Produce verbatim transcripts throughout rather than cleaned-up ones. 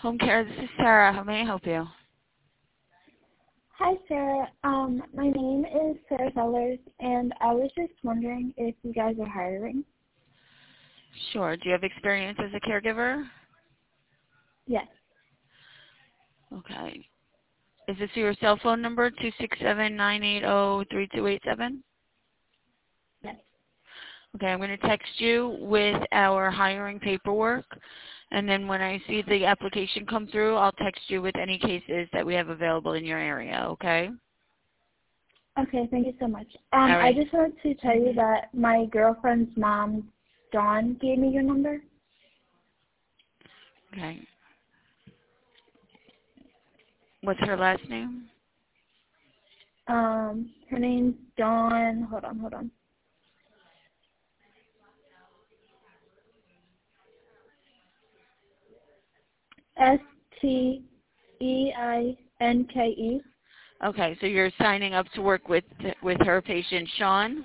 Home care, this is Sarah. How may I help you? Hi, Sarah. Um, my name is Sarah Sellers, and I was just wondering if you guys are hiring. Sure. Do you have experience as a caregiver? Yes. Okay. Is this your cell phone number, two six seven, nine eight zero, three two eight seven? Yes. Okay, I'm going to text you with our hiring paperwork, and then when I see the application come through, I'll text you with any cases that we have available in your area, okay? Okay, thank you so much. Um, All I right. just wanted to tell you that my girlfriend's mom, Dawn, gave me your number. Okay. What's her last name? Um, her name's Dawn. Hold on, hold on. S T E I N K E. Okay, so you're signing up to work with with her patient, Sean?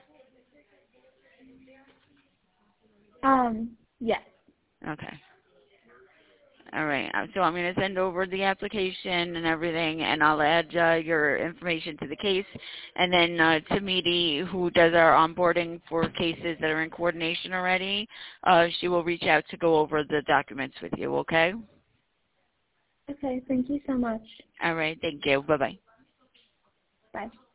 Um, yes. Okay. All right. uh, So I'm going to send over the application and everything, and I'll add uh, your information to the case. And then uh, to Meedy, who does our onboarding for cases that are in coordination already, uh, she will reach out to go over the documents with you, okay? Okay, thank you so much. All right. Thank you. Bye-bye. Bye.